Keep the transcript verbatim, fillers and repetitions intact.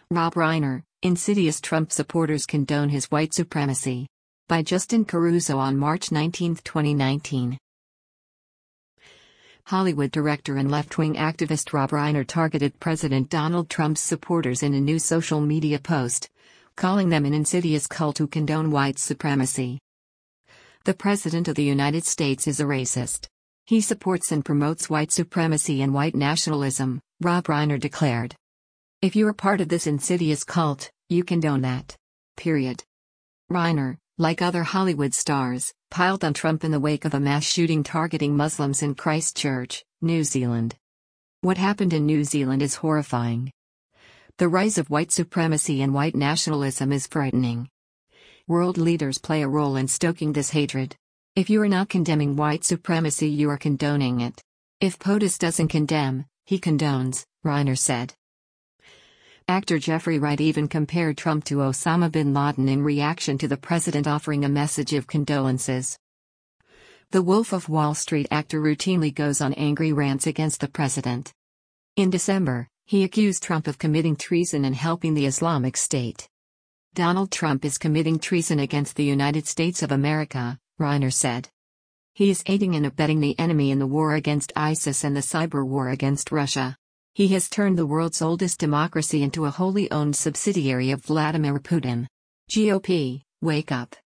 Rob Reiner, Insidious Trump Supporters Condone His White Supremacy. By Justin Caruso on March nineteenth, twenty nineteen. Hollywood director and left-wing activist Rob Reiner targeted President Donald Trump's supporters in a new social media post, calling them an insidious cult who condone white supremacy. The President of the United States is a racist. He supports and promotes white supremacy and white nationalism, Rob Reiner declared. If you are part of this insidious cult, you condone that. Period. Reiner, like other Hollywood stars, piled on Trump in the wake of a mass shooting targeting Muslims in Christchurch, New Zealand. What happened in New Zealand is horrifying. The rise of white supremacy and white nationalism is frightening. World leaders play a role in stoking this hatred. If you are not condemning white supremacy, you are condoning it. If POTUS doesn't condemn, he condones, Reiner said. Actor Jeffrey Wright even compared Trump to Osama bin Laden in reaction to the president offering a message of condolences. The Wolf of Wall Street actor routinely goes on angry rants against the president. In December, he accused Trump of committing treason and helping the Islamic State. Donald Trump is committing treason against the United States of America, Reiner said. He is aiding and abetting the enemy in the war against ISIS and the cyber war against Russia. He has turned the world's oldest democracy into a wholly owned subsidiary of Vladimir Putin. G O P, wake up.